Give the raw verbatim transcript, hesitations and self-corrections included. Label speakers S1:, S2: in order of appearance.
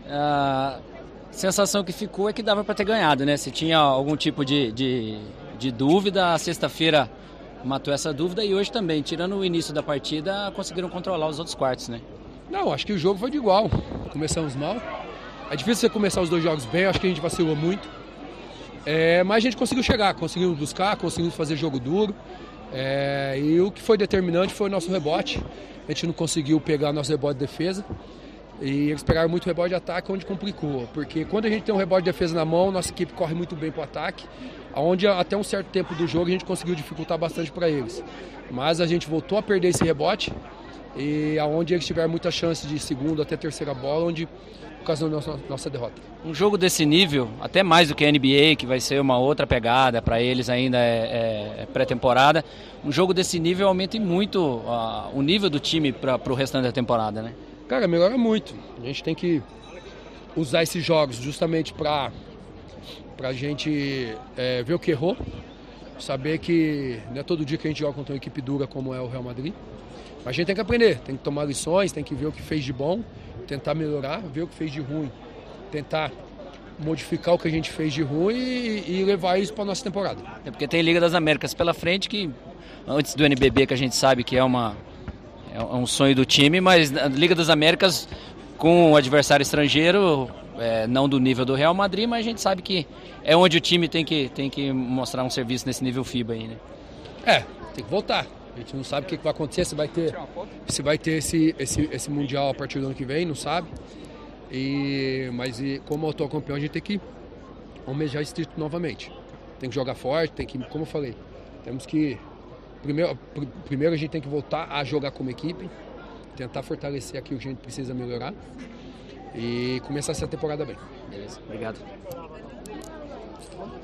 S1: A sensação que ficou é que dava para ter ganhado, né? Se tinha algum tipo de, de, de dúvida, a sexta-feira matou essa dúvida e hoje também, tirando o início da partida, conseguiram controlar os outros quartos, né?
S2: Não, acho que o jogo foi de igual. Começamos mal. É difícil você começar os dois jogos bem, acho que a gente vacilou muito. É, mas a gente conseguiu chegar, conseguimos buscar, conseguimos fazer jogo duro. É, e o que foi determinante foi o nosso rebote. A gente não conseguiu pegar nosso rebote de defesa. E eles pegaram muito rebote de ataque, onde complicou. Porque quando a gente tem um rebote de defesa na mão, nossa equipe corre muito bem para o ataque. Onde até um certo tempo do jogo a gente conseguiu dificultar bastante para eles. Mas a gente voltou a perder esse rebote. E aonde eles tiveram muita chance de segunda até terceira bola, onde ocasionou nossa, nossa derrota.
S1: Um jogo desse nível, até mais do que a N B A, que vai ser uma outra pegada, para eles ainda é, é pré-temporada, um jogo desse nível aumenta muito uh, o nível do time para o restante da temporada, né?
S2: Cara, melhora muito. A gente tem que usar esses jogos justamente para a gente é, ver o que errou, saber que não é todo dia que a gente joga contra uma equipe dura como é o Real Madrid. Mas a gente tem que aprender, tem que tomar lições, tem que ver o que fez de bom, tentar melhorar, ver o que fez de ruim, tentar modificar o que a gente fez de ruim e, e levar isso para a nossa temporada.
S1: É porque tem Liga das Américas pela frente, que antes do N B B, que a gente sabe que é, uma, é um sonho do time, mas a Liga das Américas com o adversário estrangeiro, é, não do nível do Real Madrid, mas a gente sabe que é onde o time tem que, tem que mostrar um serviço nesse nível FIBA aí, né?
S2: É, tem que voltar. A gente não sabe o que vai acontecer, se vai ter, se vai ter esse, esse, esse Mundial a partir do ano que vem, não sabe. E, mas e, como atual campeão, a gente tem que almejar esse título novamente. Tem que jogar forte, tem que, como eu falei, temos que... Primeiro, pr- primeiro a gente tem que voltar a jogar como equipe, tentar fortalecer aquilo que a gente precisa melhorar e começar essa temporada bem.
S1: Beleza, obrigado.